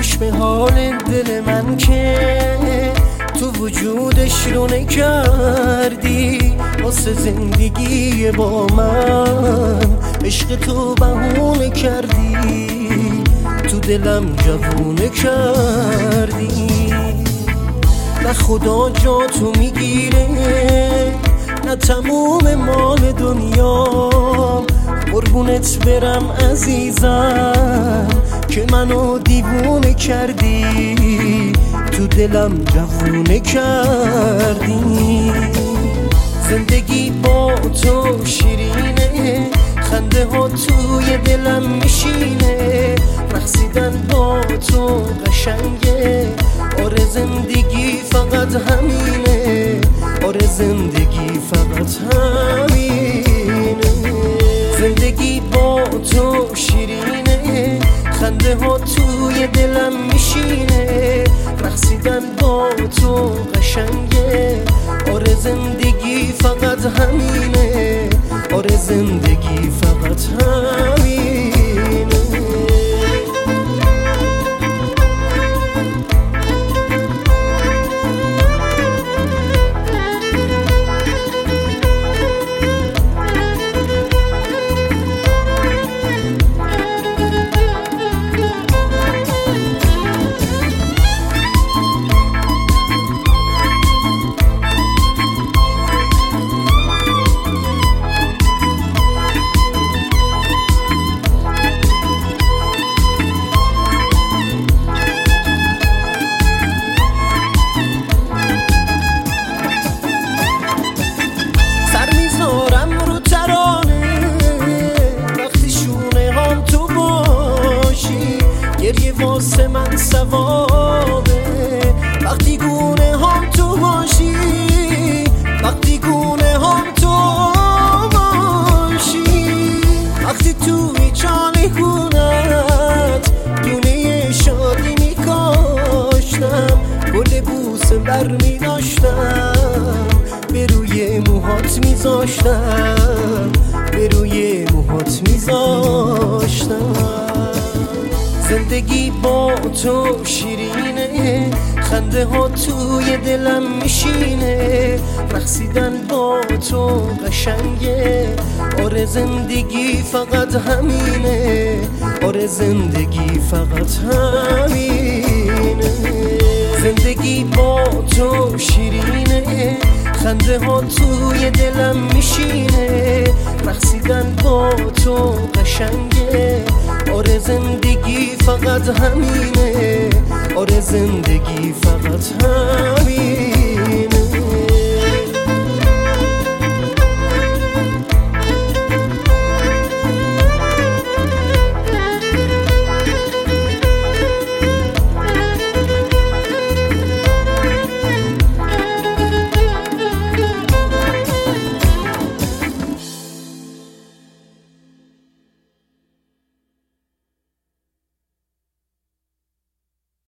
کاش به حال دل من که تو وجودش رو نکردی، واسه زندگی با من عشق تو بهونه کردی، تو دلم جوونه کردی. نه خدا جا تو میگیره، نه تموم مال دنیا، قربونت برم عزیزم که منو دیوونه کردی، تو دلم جوونه کردی. زندگی با تو شیرینه، خنده ها توی دلم میشینه، رقصیدن با تو قشنگه، آره زندگی فقط همینه، آره زندگی فقط همینه. زندگی با تو شیرینه، خنده ها توی دلم میشینه، رقصیدن با تو قشنگه، آره زندگی فقط همینه، آره زندگی فقط همینه. گریه واسه من ثوابه وقتی گونه هم تو باشی، وقتی گونه هم تو باشی، وقتی توی چانه‌گونت دونه شادی میکاشتم، گل بوسه بر میداشتم، به روی موهات میذاشتم، به روی موهات میذاشتم. زندگی با تو شیرینه، خنده ها توی دلم میشینه، رقصیدن با تو قشنگه، آره زندگی فقط همینه، آره زندگی فقط همینه. زندگی با تو شیرینه، خنده ها توی دلم میشینه، رقصیدن با تو قشنگه، آره زندگی فقط همینه، آره زندگی فقط همینه.